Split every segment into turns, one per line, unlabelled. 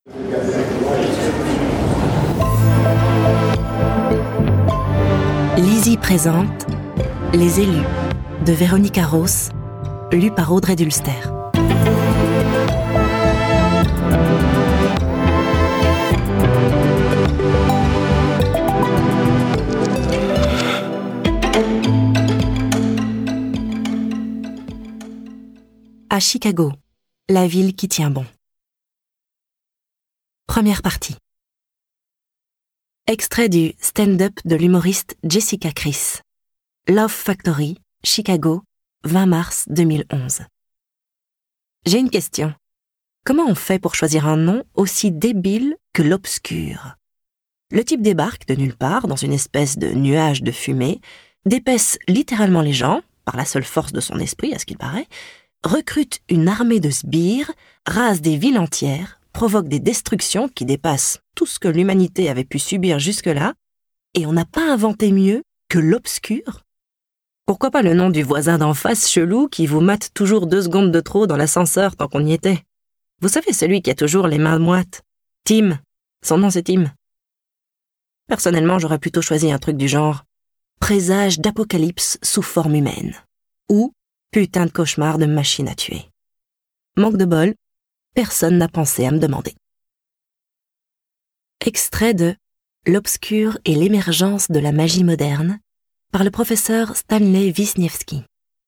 Lizzie présente Les élus de Véronique Arros, lu par Audrey Dulster. À Chicago, la ville qui tient bon. Première partie. Extrait du stand-up de l'humoriste Jessica Chris. Love Factory, Chicago, 20 mars 2011. J'ai une question. Comment on fait pour choisir un nom aussi débile que l'obscur ? Le type débarque de nulle part dans une espèce de nuage de fumée, dépaisse littéralement les gens, par la seule force de son esprit à ce qu'il paraît, recrute une armée de sbires, rase des villes entières, provoque des destructions qui dépassent tout ce que l'humanité avait pu subir jusque-là, et on n'a pas inventé mieux que l'obscur. Pourquoi pas le nom du voisin d'en face chelou qui vous mate toujours 2 secondes de trop dans l'ascenseur tant qu'on y était ? Vous savez, celui qui a toujours les mains moites. Tim. Son nom c'est Tim. Personnellement, j'aurais plutôt choisi un truc du genre « Présage d'apocalypse sous forme humaine » ou « Putain de cauchemar de machine à tuer ». Manque de bol, personne n'a pensé à me demander. Extrait de L'obscur et l'émergence de la magie moderne par le professeur Stanley Wisniewski.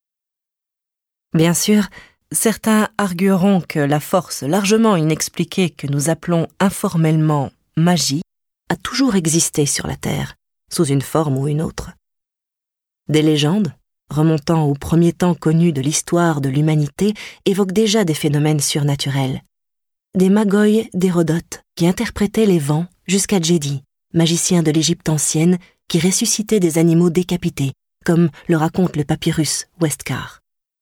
Bien sûr, certains argueront que la force largement inexpliquée que nous appelons informellement magie a toujours existé sur la Terre, sous une forme ou une autre. Des légendes, remontant aux premiers temps connus de l'histoire de l'humanité, évoquent déjà des phénomènes surnaturels. Des Magoïs d'Hérodote qui interprétaient les vents jusqu'à Djedi, magicien de l'Égypte ancienne qui ressuscitait des animaux décapités, comme le raconte le papyrus Westcar.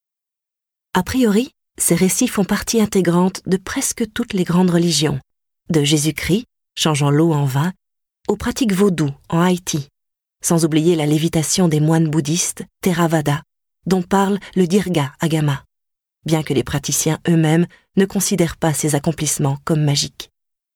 A priori, ces récits font partie intégrante de presque toutes les grandes religions, de Jésus-Christ, changeant l'eau en vin, aux pratiques vaudou en Haïti, sans oublier la lévitation des moines bouddhistes Theravada, dont parle le Dirga Agama, bien que les praticiens eux-mêmes ne considèrent pas ces accomplissements comme magiques.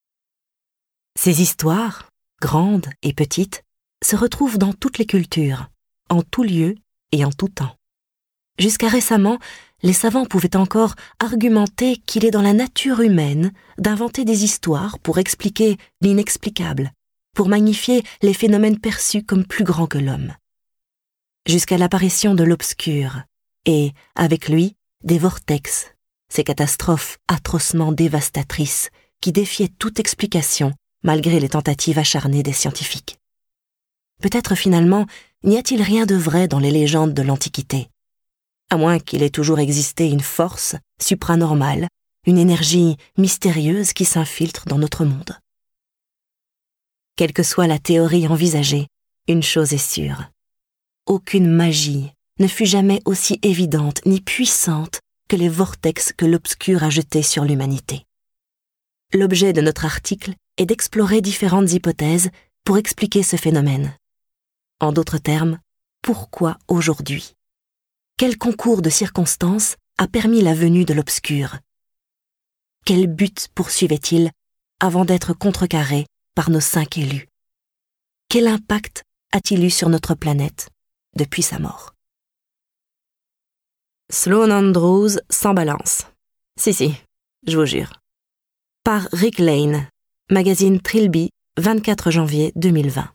Ces histoires, grandes et petites, se retrouvent dans toutes les cultures, en tout lieu et en tout temps. Jusqu'à récemment, les savants pouvaient encore argumenter qu'il est dans la nature humaine d'inventer des histoires pour expliquer l'inexplicable, pour magnifier les phénomènes perçus comme plus grands que l'homme. Jusqu'à l'apparition de l'obscur, et, avec lui, des vortex, ces catastrophes atrocement dévastatrices qui défiaient toute explication malgré les tentatives acharnées des scientifiques. Peut-être finalement, n'y a-t-il rien de vrai dans les légendes de l'Antiquité, à moins qu'il ait toujours existé une force supranormale, une énergie mystérieuse qui s'infiltre dans notre monde. Quelle que soit la théorie envisagée, une chose est sûre. Aucune magie ne fut jamais aussi évidente ni puissante que les vortex que l'obscur a jetés sur l'humanité. L'objet de notre article est d'explorer différentes hypothèses pour expliquer ce phénomène. En d'autres termes, pourquoi aujourd'hui ? Quel concours de circonstances a permis la venue de l'obscur ? Quel but poursuivait-il avant d'être contrecarré par nos 5 élus ? Quel impact a-t-il eu sur notre planète depuis sa mort ? Sloan Andrews sans balance. Si, je vous jure. Par Rick Lane, magazine Trilby, 24 janvier 2020.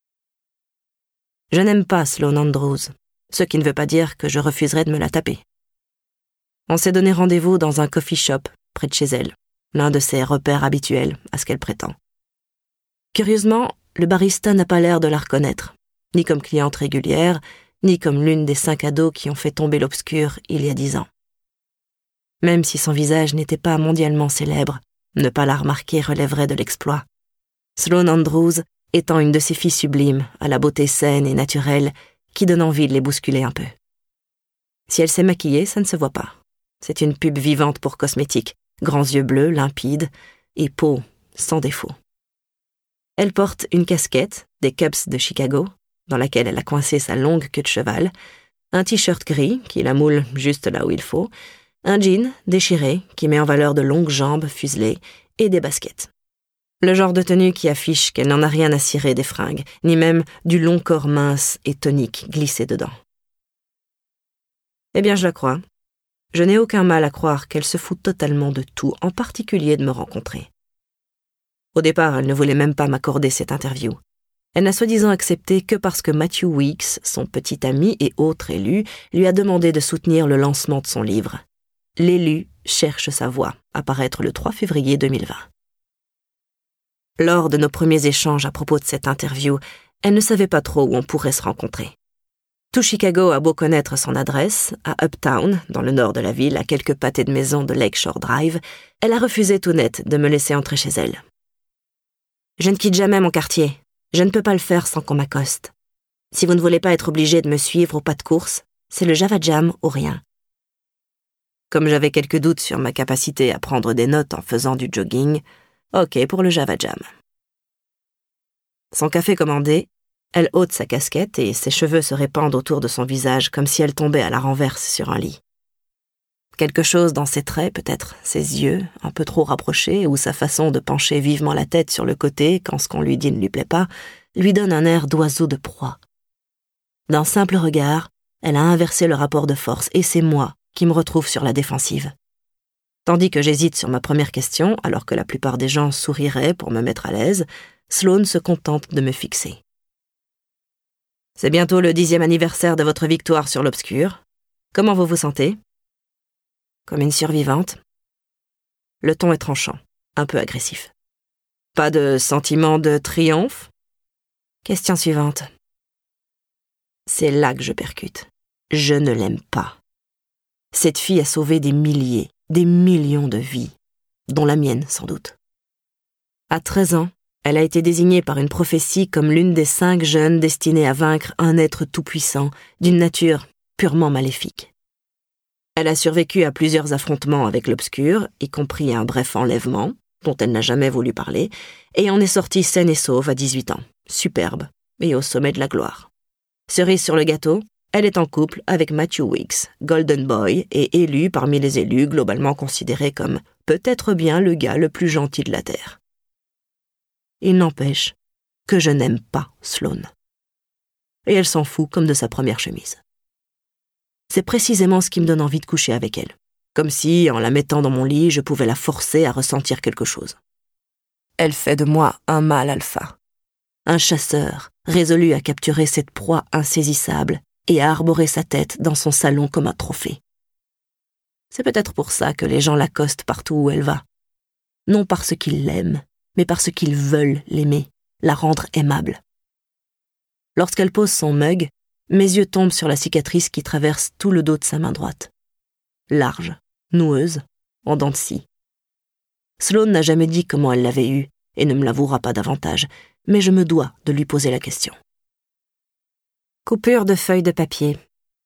Je n'aime pas Sloan Andrews, ce qui ne veut pas dire que je refuserais de me la taper. On s'est donné rendez-vous dans un coffee shop près de chez elle, l'un de ses repères habituels, à ce qu'elle prétend. Curieusement, le barista n'a pas l'air de la reconnaître, ni comme cliente régulière, ni comme l'une des 5 ados qui ont fait tomber l'obscur il y a 10 ans. Même si son visage n'était pas mondialement célèbre, ne pas la remarquer relèverait de l'exploit. Sloan Andrews étant une de ces filles sublimes, à la beauté saine et naturelle, qui donne envie de les bousculer un peu. Si elle s'est maquillée, ça ne se voit pas. C'est une pub vivante pour cosmétiques, grands yeux bleus, limpides, et peau sans défaut. Elle porte une casquette, des Cubs de Chicago, dans laquelle elle a coincé sa longue queue de cheval, un t-shirt gris qui la moule juste là où il faut, un jean déchiré qui met en valeur de longues jambes fuselées et des baskets. Le genre de tenue qui affiche qu'elle n'en a rien à cirer des fringues, ni même du long corps mince et tonique glissé dedans. Eh bien, je la crois. Je n'ai aucun mal à croire qu'elle se fout totalement de tout, en particulier de me rencontrer. Au départ, elle ne voulait même pas m'accorder cette interview. Elle n'a soi-disant accepté que parce que Matthew Weeks, son petit ami et autre élu, lui a demandé de soutenir le lancement de son livre. L'élu cherche sa voie, à paraître le 3 février 2020. Lors de nos premiers échanges à propos de cette interview, elle ne savait pas trop où on pourrait se rencontrer. Tout Chicago a beau connaître son adresse, à Uptown, dans le nord de la ville, à quelques pâtés de maison de Lakeshore Drive, elle a refusé tout net de me laisser entrer chez elle. « Je ne quitte jamais mon quartier. Je ne peux pas le faire sans qu'on m'accoste. Si vous ne voulez pas être obligé de me suivre au pas de course, c'est le Java Jam ou rien. » Comme j'avais quelques doutes sur ma capacité à prendre des notes en faisant du jogging, ok pour le Java Jam. Son café commandé, elle ôte sa casquette et ses cheveux se répandent autour de son visage comme si elle tombait à la renverse sur un lit. Quelque chose dans ses traits, peut-être ses yeux, un peu trop rapprochés, ou sa façon de pencher vivement la tête sur le côté quand ce qu'on lui dit ne lui plaît pas, lui donne un air d'oiseau de proie. D'un simple regard, elle a inversé le rapport de force et c'est moi qui me retrouve sur la défensive. Tandis que j'hésite sur ma première question, alors que la plupart des gens souriraient pour me mettre à l'aise, Sloane se contente de me fixer. « C'est bientôt le 10e anniversaire de votre victoire sur l'Obscur. Comment vous vous sentez ?» « Comme une survivante. » Le ton est tranchant, un peu agressif. « Pas de sentiment de triomphe ?» Question suivante. C'est là que je percute. Je ne l'aime pas. Cette fille a sauvé des milliers, des millions de vies, dont la mienne sans doute. À 13 ans, elle a été désignée par une prophétie comme l'une des 5 jeunes destinées à vaincre un être tout-puissant, d'une nature purement maléfique. Elle a survécu à plusieurs affrontements avec l'Obscur, y compris un bref enlèvement, dont elle n'a jamais voulu parler, et en est sortie saine et sauve à 18 ans, superbe et au sommet de la gloire. Cerise sur le gâteau, elle est en couple avec Matthew Weeks, Golden Boy, et élu parmi les élus globalement considérés comme peut-être bien le gars le plus gentil de la Terre. Il n'empêche que je n'aime pas Sloane. Et elle s'en fout comme de sa première chemise. C'est précisément ce qui me donne envie de coucher avec elle, comme si, en la mettant dans mon lit, je pouvais la forcer à ressentir quelque chose. Elle fait de moi un mâle alpha, un chasseur résolu à capturer cette proie insaisissable et à arborer sa tête dans son salon comme un trophée. C'est peut-être pour ça que les gens l'accostent partout où elle va. Non parce qu'ils l'aiment, mais parce qu'ils veulent l'aimer, la rendre aimable. Lorsqu'elle pose son mug, mes yeux tombent sur la cicatrice qui traverse tout le dos de sa main droite. Large, noueuse, en dents de scie. Sloane n'a jamais dit comment elle l'avait eue et ne me l'avouera pas davantage, mais je me dois de lui poser la question. Coupure de feuilles de papier.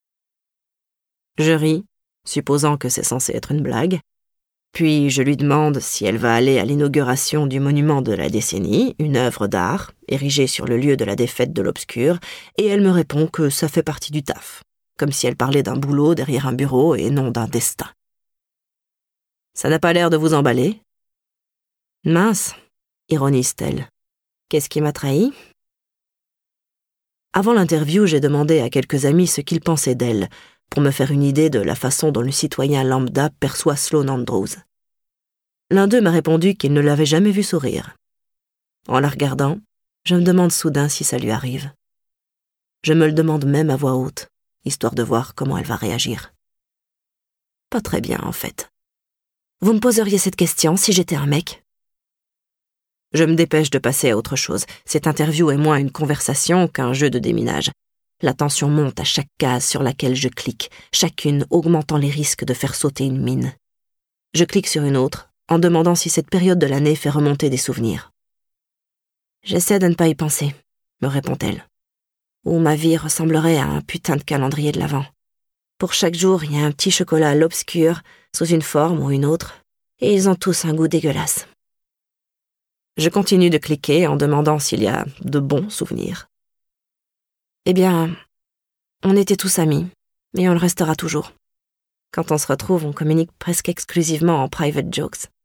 Je ris, supposant que c'est censé être une blague. Puis je lui demande si elle va aller à l'inauguration du monument de la décennie, une œuvre d'art, érigée sur le lieu de la défaite de l'Obscur, et elle me répond que ça fait partie du taf, comme si elle parlait d'un boulot derrière un bureau et non d'un destin. Ça n'a pas l'air de vous emballer ? Mince, ironise-t-elle. Qu'est-ce qui m'a trahi ? Avant l'interview, j'ai demandé à quelques amis ce qu'ils pensaient d'elle, pour me faire une idée de la façon dont le citoyen lambda perçoit Sloane Andrews. L'un d'eux m'a répondu qu'il ne l'avait jamais vue sourire. En la regardant, je me demande soudain si ça lui arrive. Je me le demande même à voix haute, histoire de voir comment elle va réagir. Pas très bien, en fait. Vous me poseriez cette question si j'étais un mec ? Je me dépêche de passer à autre chose. Cette interview est moins une conversation qu'un jeu de déminage. La tension monte à chaque case sur laquelle je clique, chacune augmentant les risques de faire sauter une mine. Je clique sur une autre, en demandant si cette période de l'année fait remonter des souvenirs. « J'essaie de ne pas y penser », me répond-elle. « Ou ma vie ressemblerait à un putain de calendrier de l'Avent. Pour chaque jour, il y a un petit chocolat à l'obscur, sous une forme ou une autre, et ils ont tous un goût dégueulasse. » Je continue de cliquer en demandant s'il y a de bons souvenirs. Eh bien, on était tous amis, et on le restera toujours. Quand on se retrouve, on communique presque exclusivement en private jokes.